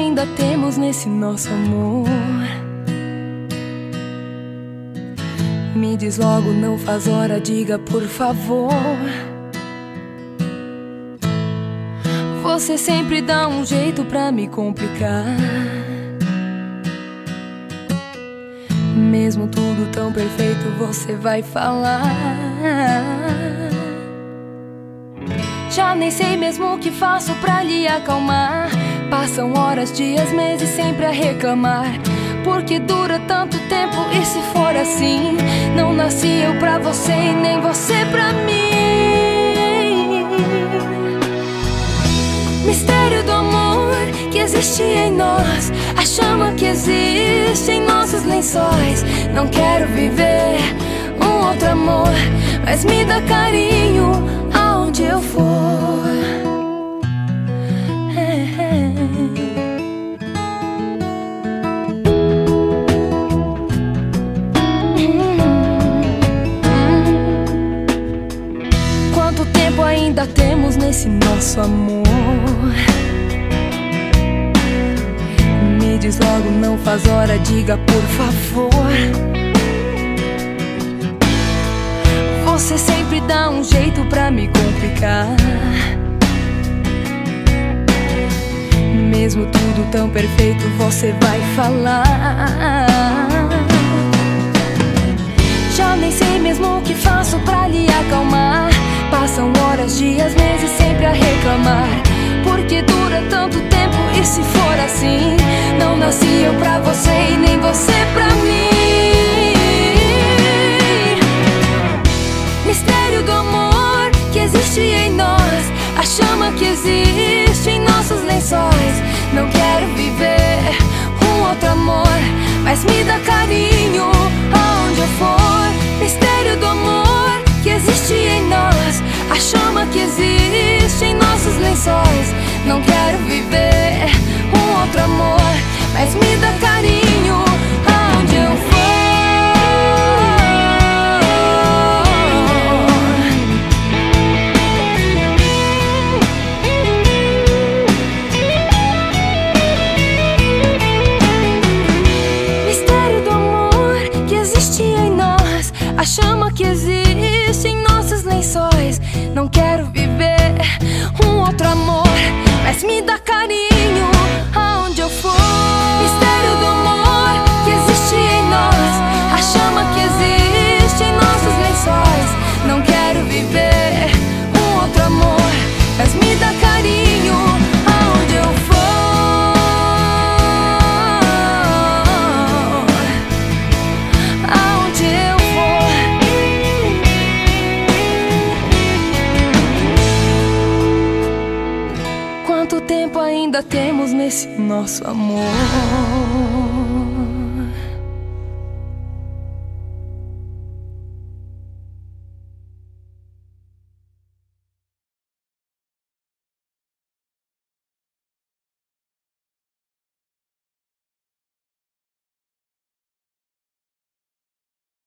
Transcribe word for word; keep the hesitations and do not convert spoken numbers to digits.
ainda temos nesse nosso amor? Me diz logo, não faz hora, diga por favor. Você sempre dá um jeito pra me complicar. Mesmo tudo tão perfeito, você vai falar. Já nem sei mesmo o que faço pra lhe acalmar. Passam horas, dias, meses sempre a reclamar. Porque dura tanto tempo e se for assim, não nasci eu pra você e nem você pra mim. Mistério do amor que existe em nós, a chama que existe em nossos lençóis. Não quero viver um outro amor, mas me dá carinho aonde eu for. É, é. Quanto tempo ainda temos nesse nosso amor? Me diz logo, não faz hora, diga por favor. Você sempre dá um jeito pra me complicar. Mesmo tudo tão perfeito, você vai falar. Já nem sei mesmo o que faço pra lhe acalmar. Passam horas, dias, meses sempre a reclamar. Porque dura tanto tempo e se for assim, não nasci eu pra você e nem você pra mim. Mistério do amor que existe em nós, a chama que existe em nossos lençóis. Não quero viver um outro amor, mas me dá carinho aonde eu for. Mistério do amor que existe em nós, a chama que existe em nossos lençóis. Não quero viver um outro amor, mas me dá carinho aonde eu for. Mistério do amor que existe em nós, a chama que existe em nossos lençóis. Não quero viver um outro amor, mas me dá carinho aonde eu for. Mistério do amor que existe em nós, a chama que existe em nossos lençóis. Não quero viver um outro amor, mas me dá carinho aonde eu for. Aonde eu for. Quanto tempo ainda temos nesse nosso amor?